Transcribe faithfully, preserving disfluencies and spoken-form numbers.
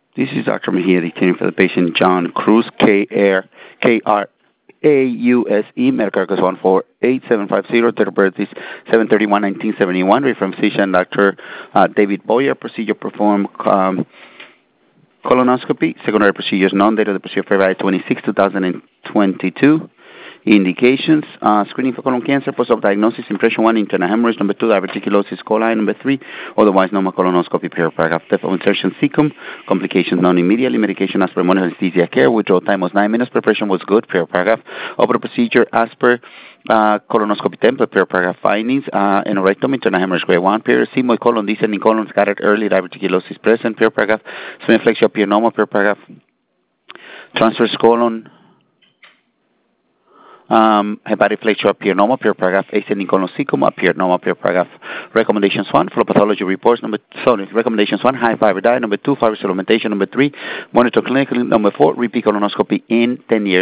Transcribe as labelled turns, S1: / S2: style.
S1: This is Doctor Mejia dictating for the patient John Cruz, K R A U S E, medical records one four eight seven five zero, date of birth is seven thirty-one nineteen seventy-one, read from physician Doctor Uh, David Boyer, procedure performed um, colonoscopy, secondary procedures, non-date of the procedure February twenty-sixth, two thousand twenty-two. Indications, uh, screening for colon cancer, post-op diagnosis, impression one, internal hemorrhage, number two, diverticulosis coli, number three, otherwise normal colonoscopy, period, paragraph, depth of insertion, cecum, complications known immediately, medication as per monitor anesthesia care, withdrawal time was nine minutes, preparation was good, period, paragraph, operative procedure as per uh, colonoscopy template, period, paragraph, findings, uh, aneurysm, internal hemorrhage grade one, period, sigmoid colon, descending colon, scattered early, diverticulosis present, period, paragraph, sphenoplexia appear normal, period, paragraph, transverse colon, Um, hepatic flexure appear normal, period, paragraph, ascending colon appear normal, period, paragraph. Recommendations one, flow pathology reports. Number sorry, recommendations one, high fiber diet. Number two, fiber supplementation. Number three, monitor clinically. Number four, repeat colonoscopy in ten years.